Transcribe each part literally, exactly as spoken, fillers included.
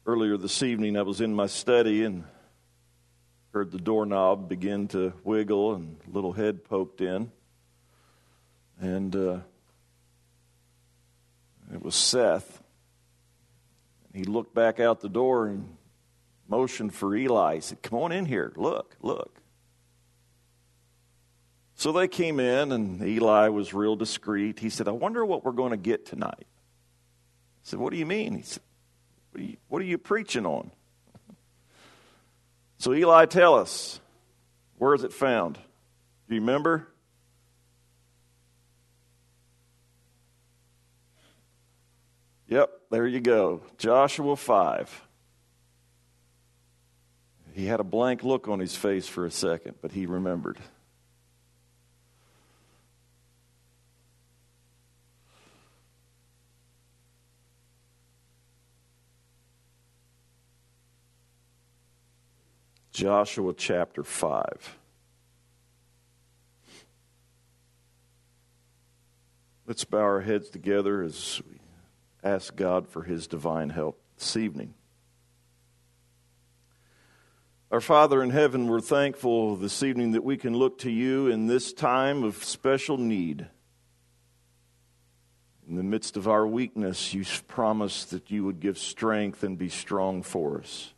Earlier this evening, I was in my study and heard the doorknob begin to wiggle and a little head poked in. And uh, it was Seth. He looked back out the door and motioned for Eli. He said, "Come on in here. Look, look." So they came in, and Eli was real discreet. He said, "I wonder what we're going to get tonight." I said, "What do you mean?" He said, What are you, what are you preaching on? So Eli, tell us, where is it found? Do you remember? Yep, there you go. Joshua five. He had a blank look on his face for a second, but he remembered. Joshua chapter five. Let's bow our heads together as we ask God for His divine help this evening. Our Father in heaven, we're thankful this evening that we can look to You in this time of special need. In the midst of our weakness, You promised that You would give strength and be strong for us.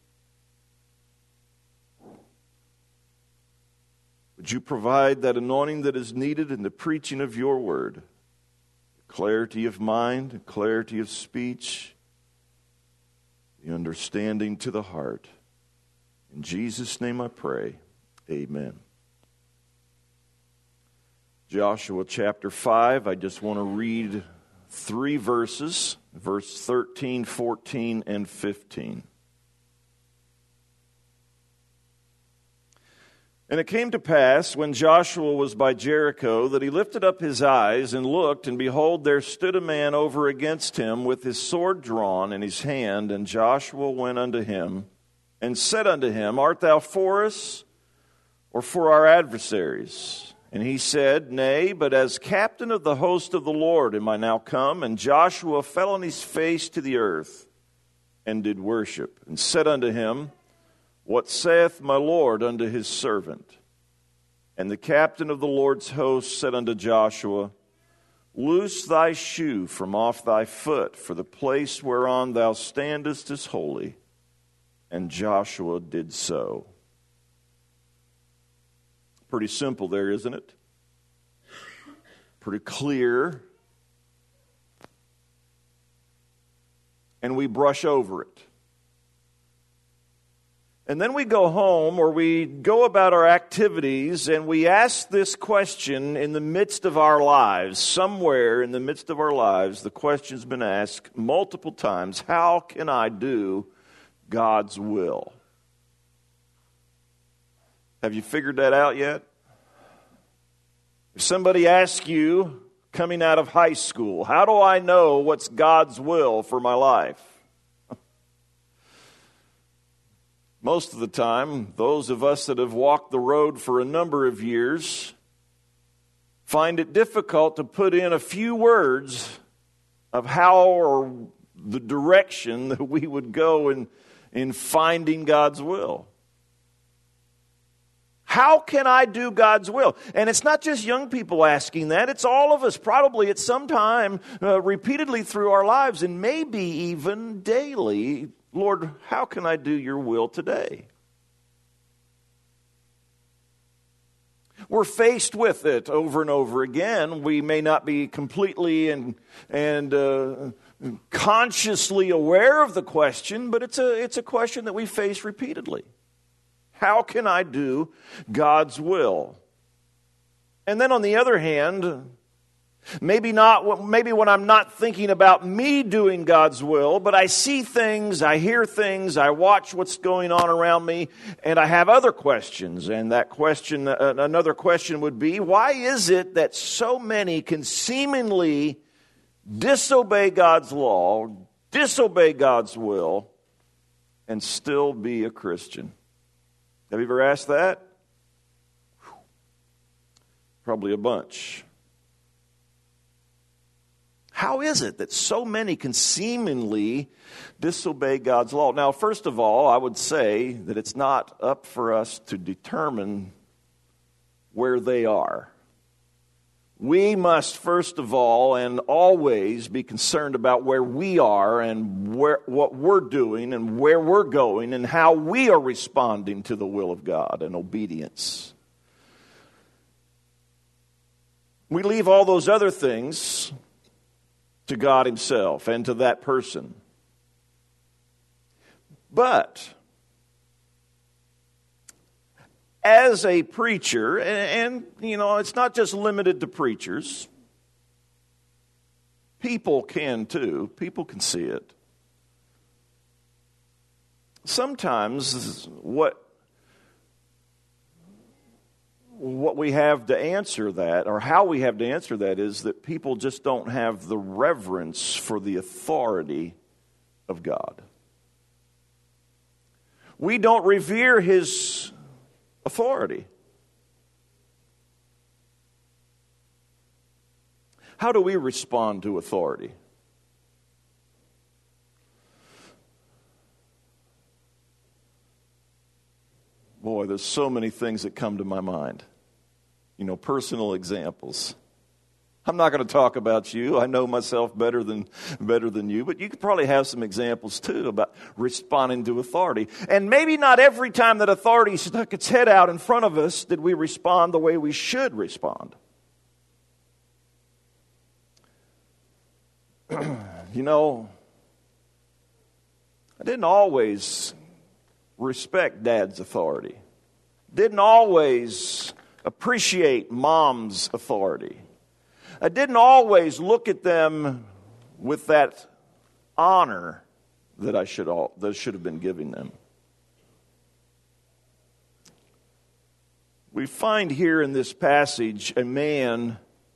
Would You provide that anointing that is needed in the preaching of Your word? Clarity of mind, clarity of speech, the understanding to the heart. In Jesus' name I pray, amen. Joshua chapter five, I just want to read three verses, verse thirteen, fourteen, and fifteen. And it came to pass, when Joshua was by Jericho, that he lifted up his eyes and looked, and behold, there stood a man over against him with his sword drawn in his hand. And Joshua went unto him and said unto him, Art thou for us, or for our adversaries? And he said, Nay, but as captain of the host of the Lord am I now come. And Joshua fell on his face to the earth, and did worship, and said unto him, What saith my Lord unto his servant? And the captain of the Lord's host said unto Joshua, Loose thy shoe from off thy foot, for the place whereon thou standest is holy. And Joshua did so. Pretty simple there, isn't it? Pretty clear. And we brush over it. And then we go home, or we go about our activities, and we ask this question in the midst of our lives. Somewhere in the midst of our lives, the question's been asked multiple times, how can I do God's will? Have you figured that out yet? If somebody asks you, coming out of high school, how do I know what's God's will for my life? Most of the time, those of us that have walked the road for a number of years find it difficult to put in a few words of how or the direction that we would go in, in finding God's will. How can I do God's will? And it's not just young people asking that. It's all of us probably at some time uh, repeatedly through our lives, and maybe even daily. Lord, how can I do your will today? We're faced with it over and over again. We may not be completely and and uh, consciously aware of the question, but it's a it's a question that we face repeatedly. How can I do God's will? And then on the other hand, Maybe not. Maybe when I'm not thinking about me doing God's will, but I see things, I hear things, I watch what's going on around me, and I have other questions. And that question, another question would be, why is it that so many can seemingly disobey God's law, disobey God's will, and still be a Christian? Have you ever asked that? Probably a bunch. How is it that so many can seemingly disobey God's law? Now, first of all, I would say that it's not up for us to determine where they are. We must, first of all, and always be concerned about where we are and where, what we're doing and where we're going and how we are responding to the will of God and obedience. We leave all those other things to God Himself and to that person. But as a preacher, and, and, you know, it's not just limited to preachers. People can too. People can see it. Sometimes what, what we have to answer that, or how we have to answer that, is that people just don't have the reverence for the authority of God. We don't revere His authority. How do we respond to authority? Boy, there's so many things that come to my mind. You know, personal examples. I'm not going to talk about you. I know myself better than better than you, but you could probably have some examples too about responding to authority. And maybe not every time that authority stuck its head out in front of us did we respond the way we should respond. You know, I didn't always respect Dad's authority. Didn't always appreciate Mom's authority. I didn't always look at them with that honor that I should all, that should have been giving them. We find here in this passage a man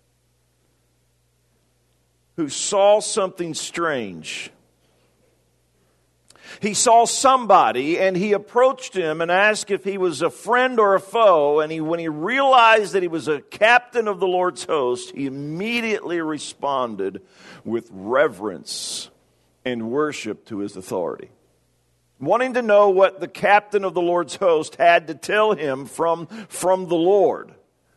who saw something strange. He saw somebody, and he approached him and asked if he was a friend or a foe. And he, when he realized that he was a captain of the Lord's host, he immediately responded with reverence and worship to his authority, wanting to know what the captain of the Lord's host had to tell him from, from the Lord.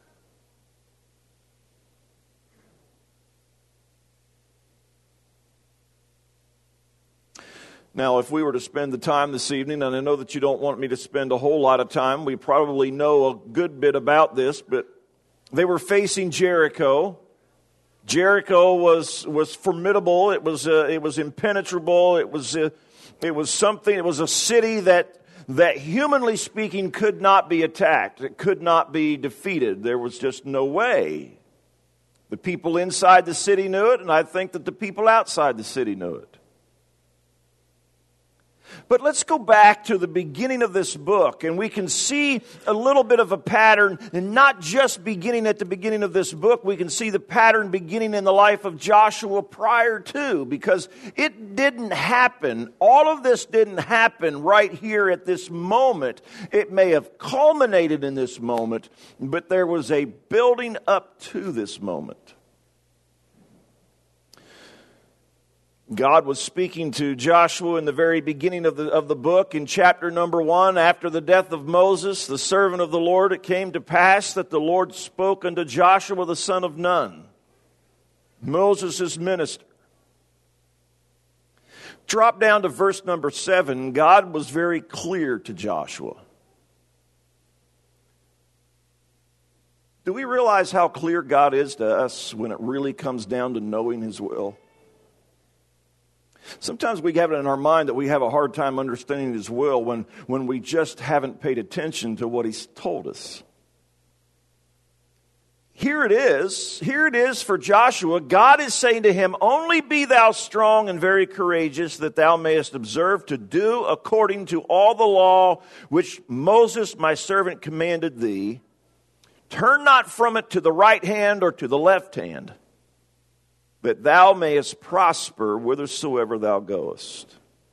Now, if we were to spend the time this evening, and I know that you don't want me to spend a whole lot of time, we probably know a good bit about this, but they were facing Jericho. Jericho was was formidable. It was uh, it was impenetrable. It was uh, it was something. It was a city that that humanly speaking could not be attacked. It could not be defeated. There was just no way. The people inside the city knew it, and I think that the people outside the city knew it. But let's go back to the beginning of this book, and we can see a little bit of a pattern, and not just beginning at the beginning of this book. We can see the pattern beginning in the life of Joshua prior to, because it didn't happen. All of this didn't happen right here at this moment. It may have culminated in this moment, but there was a building up to this moment. God was speaking to Joshua in the very beginning of the of the book in chapter number one. After the death of Moses, the servant of the Lord, it came to pass that the Lord spoke unto Joshua the son of Nun, Moses' minister. Drop down to verse number seven. God was very clear to Joshua. Do we realize how clear God is to us when it really comes down to knowing His will? Sometimes we have it in our mind that we have a hard time understanding His will when, when we just haven't paid attention to what He's told us. Here it is. Here it is for Joshua. God is saying to him, "Only be thou strong and very courageous, that thou mayest observe to do according to all the law which Moses my servant commanded thee. Turn not from it to the right hand or to the left hand, that thou mayest prosper whithersoever thou goest."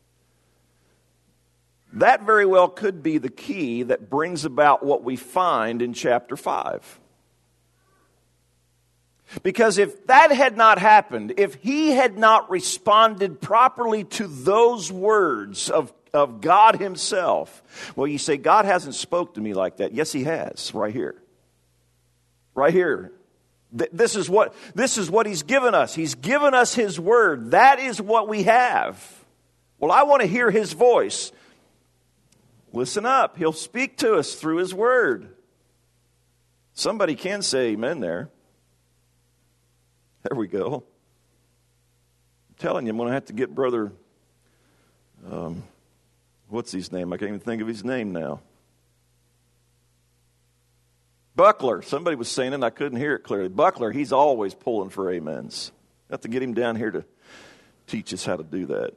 That very well could be the key that brings about what we find in chapter five. Because if that had not happened, if he had not responded properly to those words of, of God himself, well, you say, God hasn't spoke to me like that. Yes, he has, right here. Right here. This is what, this is what he's given us. He's given us his word. That is what we have. Well, I want to hear his voice. Listen up. He'll speak to us through his word. Somebody can say amen there. There we go. I'm telling you, I'm going to have to get brother, um, what's his name? I can't even think of his name now. Buckler. Somebody was saying it and I couldn't hear it clearly. Buckler, he's always pulling for amens. I have to get him down here to teach us how to do that.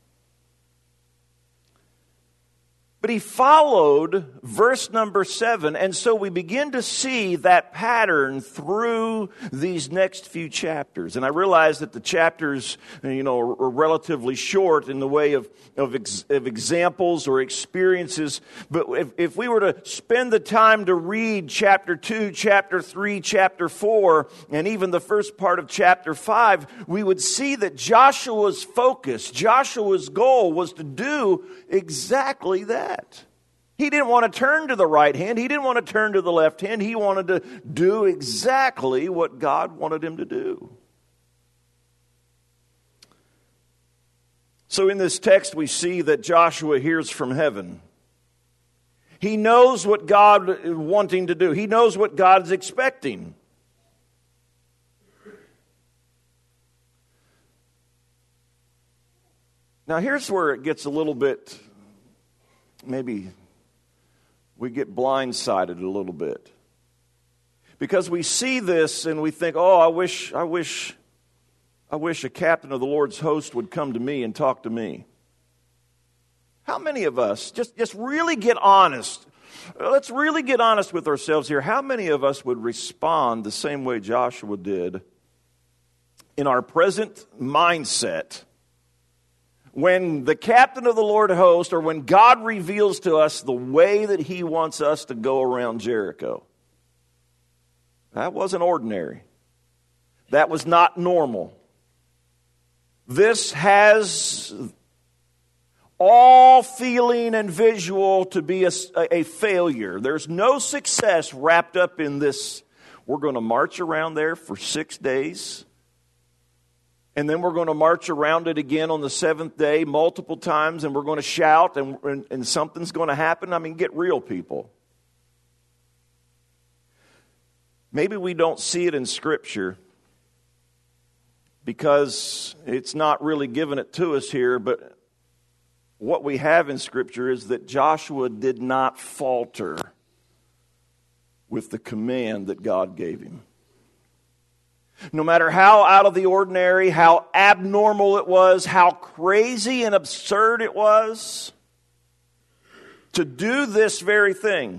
But he followed verse number seven, and so we begin to see that pattern through these next few chapters. And I realize that the chapters, you know, are relatively short in the way of of, ex, of examples or experiences. But if, if we were to spend the time to read chapter two, chapter three, chapter four, and even the first part of chapter five, we would see that Joshua's focus, Joshua's goal was to do exactly that. He didn't want to turn to the right hand. He didn't want to turn to the left hand. He wanted to do exactly what God wanted him to do. So in this text, we see that Joshua hears from heaven. He knows what God is wanting to do. He knows what God's expecting. Now here's where it gets a little bit, maybe we get blindsided a little bit. Because we see this and we think, oh, I wish, I wish, I wish a captain of the Lord's host would come to me and talk to me. How many of us, just, just really get honest, let's really get honest with ourselves here. How many of us would respond the same way Joshua did in our present mindset when the captain of the Lord host, or when God reveals to us the way that he wants us to go around Jericho? That wasn't ordinary. That was not normal. This has all feeling and visual to be a, a failure. There's no success wrapped up in this. We're going to march around there for six days. And then we're going to march around it again on the seventh day multiple times, and we're going to shout, and, and, and something's going to happen. I mean, get real, people. Maybe we don't see it in Scripture because it's not really given it to us here, but what we have in Scripture is that Joshua did not falter with the command that God gave him. No matter how out of the ordinary, how abnormal it was, how crazy and absurd it was, to do this very thing.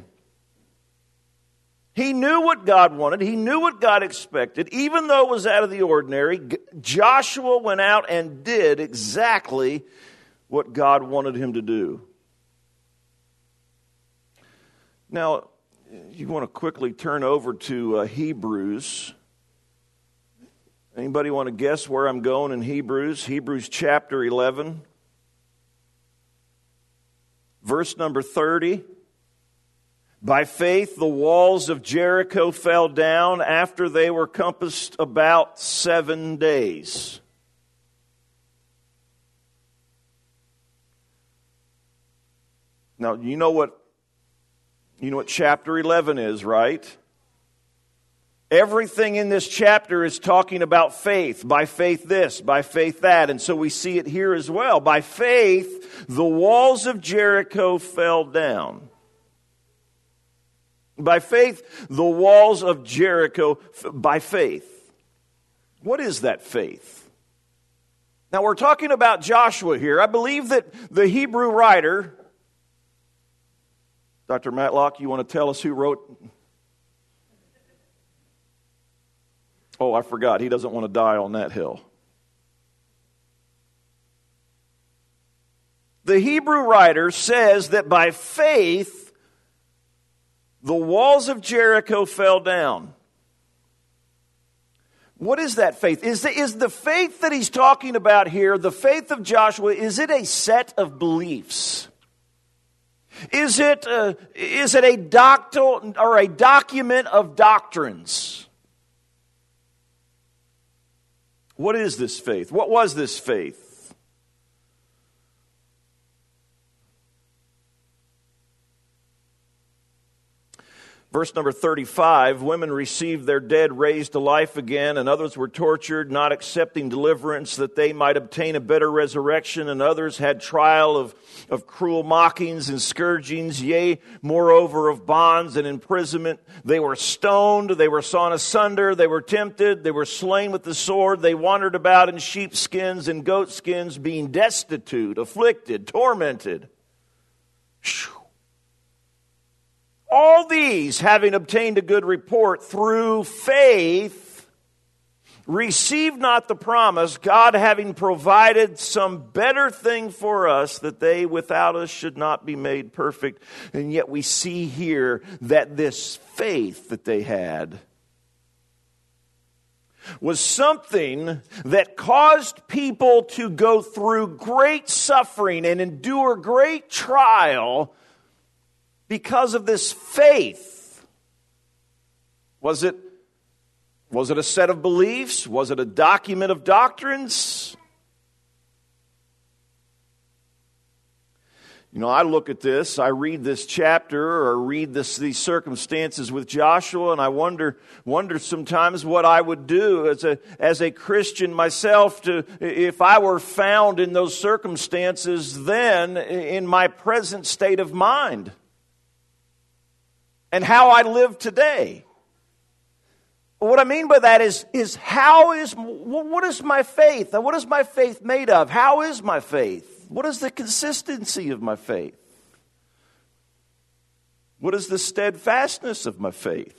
He knew what God wanted. He knew what God expected. Even though it was out of the ordinary, Joshua went out and did exactly what God wanted him to do. Now, you want to quickly turn over to uh, Hebrews. Anybody want to guess where I'm going in Hebrews? Hebrews chapter eleven. Verse number thirty. By faith the walls of Jericho fell down after they were compassed about seven days. Now, you know what, you know what chapter eleven is, right? Everything in this chapter is talking about faith. By faith this, by faith that. And so we see it here as well. By faith, the walls of Jericho fell down. By faith, the walls of Jericho, by faith. What is that faith? Now we're talking about Joshua here. I believe that the Hebrew writer, Doctor Matlock, you want to tell us who wrote? Oh, I forgot. He doesn't want to die on that hill. The Hebrew writer says that by faith, the walls of Jericho fell down. What is that faith? Is the, is the faith that he's talking about here, the faith of Joshua, is it a set of beliefs? Is it, uh, is it a doctrinal or a document of doctrines? What is this faith? What was this faith? Verse number thirty-five, women received their dead raised to life again, and others were tortured, not accepting deliverance that they might obtain a better resurrection, and others had trial of, of cruel mockings and scourgings, yea, moreover of bonds and imprisonment. They were stoned, they were sawn asunder, they were tempted, they were slain with the sword, they wandered about in sheepskins and goatskins, being destitute, afflicted, tormented. Whew. All these, having obtained a good report through faith, received not the promise, God having provided some better thing for us, that they without us should not be made perfect. And yet we see here that this faith that they had was something that caused people to go through great suffering and endure great trial because of this faith. Was it, was it a set of beliefs? Was it a document of doctrines? You know, I look at this, I read this chapter or read this, these circumstances with Joshua, and I wonder, wonder sometimes what I would do as a, as a Christian myself to, if I were found in those circumstances then in my present state of mind. And how I live today. What I mean by that is, is how is, what is my faith? What is my faith made of? How is my faith? What is the consistency of my faith? What is the steadfastness of my faith?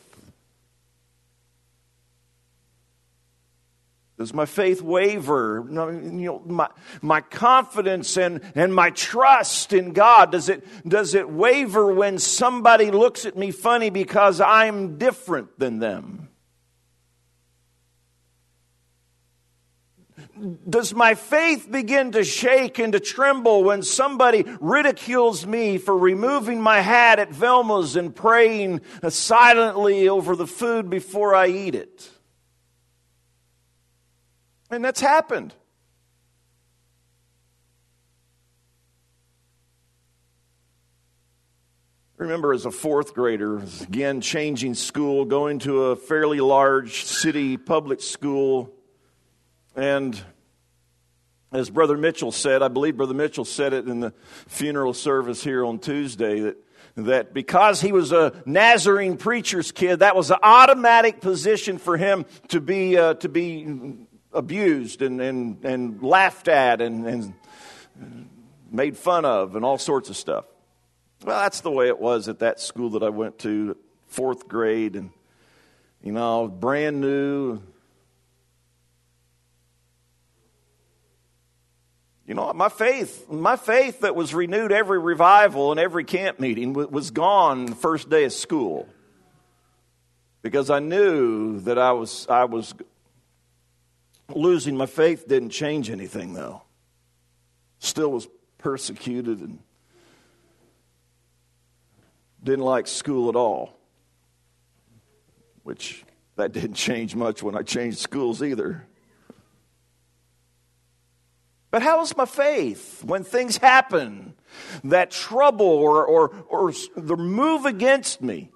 Does my faith waver? You know, my, my confidence and, and my trust in God, does it, does it waver when somebody looks at me funny because I'm different than them? Does my faith begin to shake and to tremble when somebody ridicules me for removing my hat at Velma's and praying silently over the food before I eat it? And that's happened. I remember as a fourth grader, again, changing school, going to a fairly large city public school. And as Brother Mitchell said, I believe Brother Mitchell said it in the funeral service here on Tuesday, that, that because he was a Nazarene preacher's kid, that was an automatic position for him to be uh, to be abused and, and, and laughed at and, and made fun of and all sorts of stuff. Well, that's the way it was at that school that I went to, fourth grade, and, you know, brand new. You know, my faith, my faith that was renewed every revival and every camp meeting was gone the first day of school. Because I knew that I was, I was losing my faith. Didn't change anything, though. Still was persecuted and didn't like school at all. Which, that didn't change much when I changed schools either. But how is my faith when things happen that trouble or, or, or the move against me?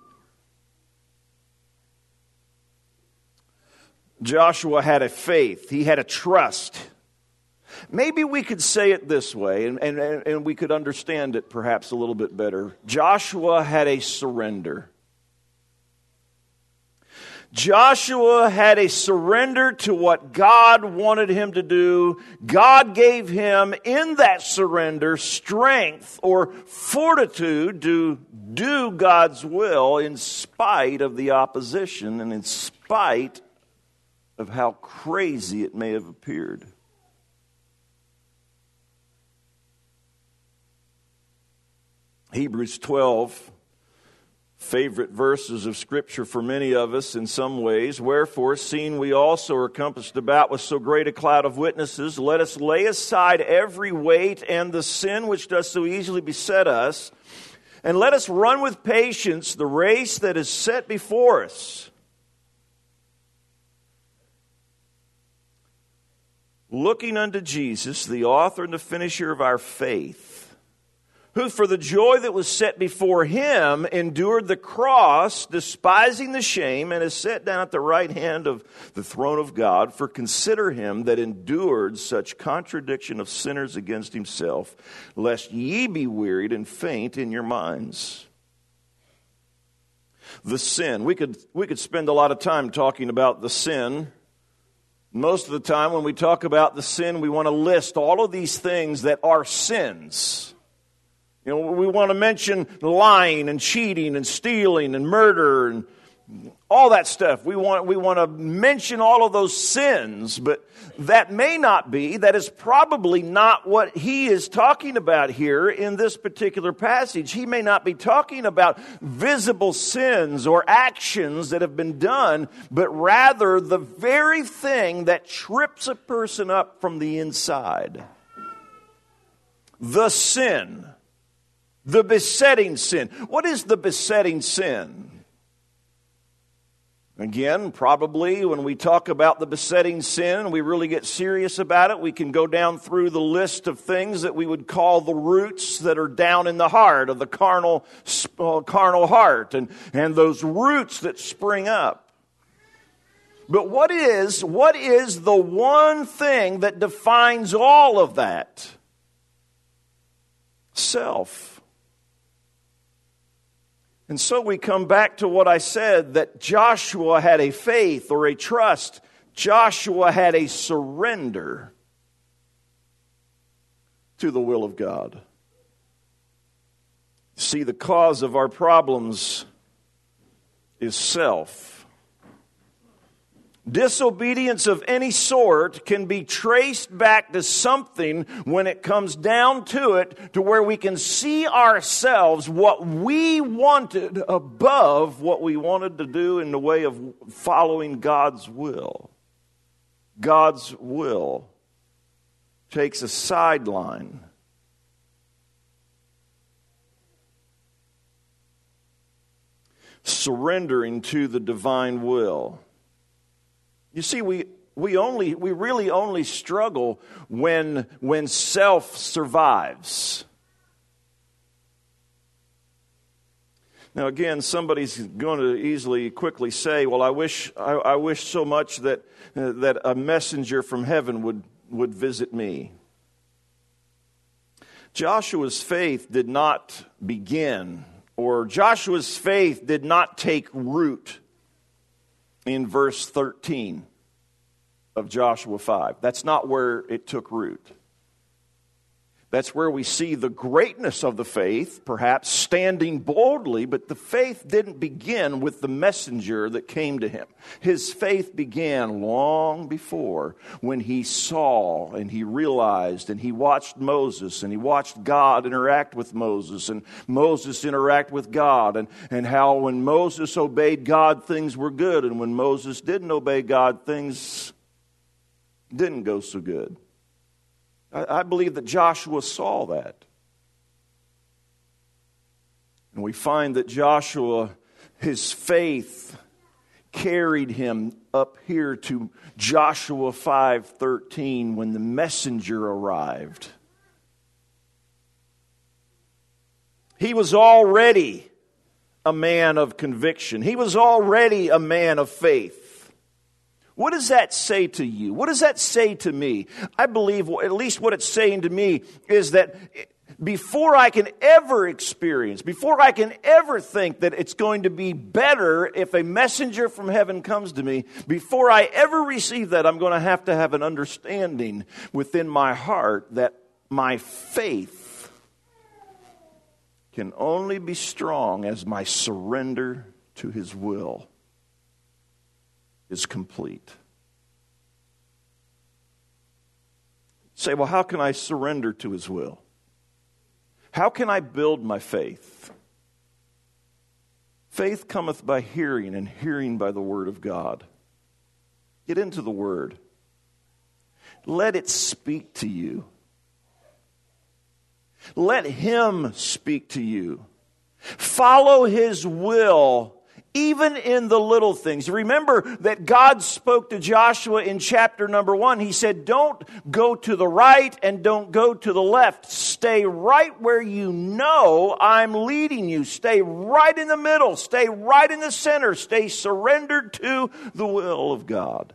Joshua had a faith. He had a trust. Maybe we could say it this way, and, and, and we could understand it perhaps a little bit better. Joshua had a surrender. Joshua had a surrender to what God wanted him to do. God gave him in that surrender strength or fortitude to do God's will in spite of the opposition and in spite of how crazy it may have appeared. Hebrews twelve favorite verses of Scripture for many of us in some ways. Wherefore, seeing we also are compassed about with so great a cloud of witnesses, let us lay aside every weight and the sin which does so easily beset us, and let us run with patience the race that is set before us. Looking unto Jesus, the author and the finisher of our faith, who for the joy that was set before him endured the cross, despising the shame, and is set down at the right hand of the throne of God. For consider him that endured such contradiction of sinners against himself, lest ye be wearied and faint in your minds. The sin. We could, we could spend a lot of time talking about the sin. Most of the time when we talk about the sin, we want to list all of these things that are sins. You know, we want to mention lying and cheating and stealing and murder and all that stuff. We want, we want to mention all of those sins, but that may not be, that is probably not what he is talking about here in this particular passage. He may not be talking about visible sins or actions that have been done, but rather the very thing that trips a person up from the inside. The sin. The besetting sin. What is the besetting sin? Again, probably when we talk about the besetting sin, we really get serious about it. We can go down through the list of things that we would call the roots that are down in the heart of the carnal, uh, carnal heart, and, and those roots that spring up. But what is, what is the one thing that defines all of that? Self. And so we come back to what I said, that Joshua had a faith or a trust. Joshua had a surrender to the will of God. See, the cause of our problems is self. Disobedience of any sort can be traced back to something when it comes down to it, to where we can see ourselves, what we wanted, above what we wanted to do in the way of following God's will. God's will takes a sideline. Surrendering to the divine will. You see, we we only we really only struggle when when self survives. Now, again, somebody's going to easily, quickly say, "Well, I wish I, I wish so much that uh, that a messenger from heaven would would visit me." Joshua's faith did not begin, or Joshua's faith did not take root in verse thirteen of Joshua five. That's not where it took root. That's where we see the greatness of the faith, perhaps standing boldly, but the faith didn't begin with the messenger that came to him. His faith began long before, when he saw and he realized and he watched Moses and he watched God interact with Moses and Moses interact with God, and, and how when Moses obeyed God, things were good, and when Moses didn't obey God, things didn't go so good. I believe that Joshua saw that. And we find that Joshua, his faith carried him up here to Joshua five thirteen when the messenger arrived. He was already a man of conviction. He was already a man of faith. What does that say to you? What does that say to me? I believe, at least what it's saying to me, is that before I can ever experience, before I can ever think that it's going to be better if a messenger from heaven comes to me, before I ever receive that, I'm going to have to have an understanding within my heart that my faith can only be strong as my surrender to His will is complete. Say, well, how can I surrender to His will? How can I build my faith? Faith cometh by hearing, and hearing by the word of God. Get into the word. Let it speak to you. Let him speak to you. Follow his will, even in the little things. Remember that God spoke to Joshua in chapter number one. He said, don't go to the right and don't go to the left. Stay right where you know I'm leading you. Stay right in the middle. Stay right in the center. Stay surrendered to the will of God.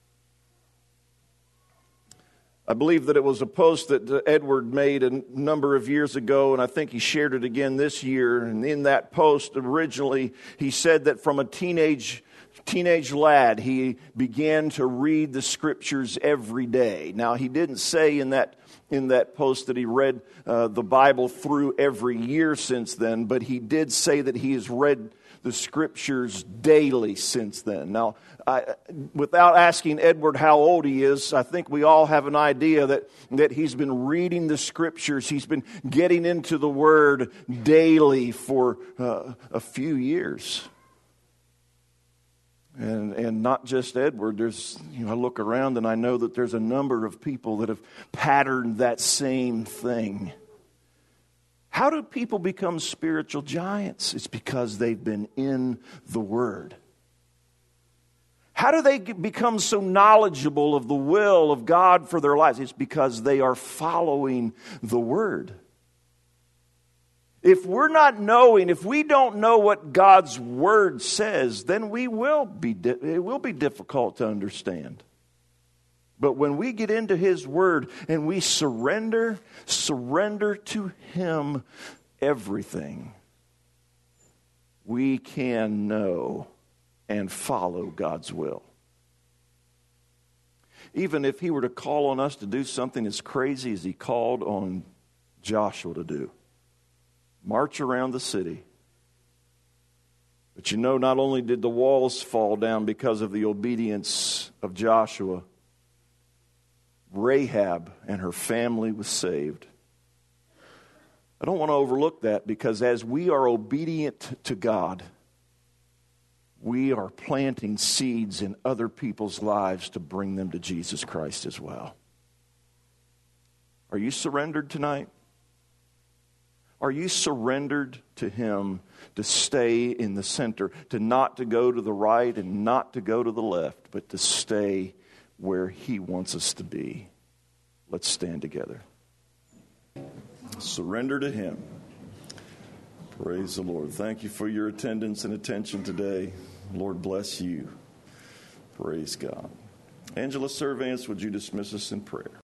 I believe that it was a post that Edward made a number of years ago, and I think he shared it again this year. And in that post, originally, he said that from a teenage teenage lad, he began to read the Scriptures every day. Now, he didn't say in that in that post that he read uh, the Bible through every year since then, but he did say that he has read the Scriptures daily since then. Now, I, without asking Edward how old he is, I think we all have an idea that, that he's been reading the Scriptures. He's been getting into the Word daily for uh, a few years. And and not just Edward. There's, you know, I look around and I know that there's a number of people that have patterned that same thing. How do people become spiritual giants? It's because they've been in the Word. How do they become so knowledgeable of the will of God for their lives? It's because they are following the Word. If we're not knowing, if we don't know what God's Word says, then we will be, it will be difficult to understand. But when we get into His Word and we surrender, surrender to Him everything, we can know and follow God's will. Even if He were to call on us to do something as crazy as He called on Joshua to do, march around the city. But you know, not only did the walls fall down because of the obedience of Joshua, Rahab and her family was saved. I don't want to overlook that, because as we are obedient to God, we are planting seeds in other people's lives to bring them to Jesus Christ as well. Are you surrendered tonight? Are you surrendered to Him to stay in the center, to not to go to the right and not to go to the left, but to stay where He wants us to be? Let's stand together. Surrender to Him. Praise the Lord. Thank you for your attendance and attention today. Lord bless you. Praise God. Angela Servants, would you dismiss us in prayer?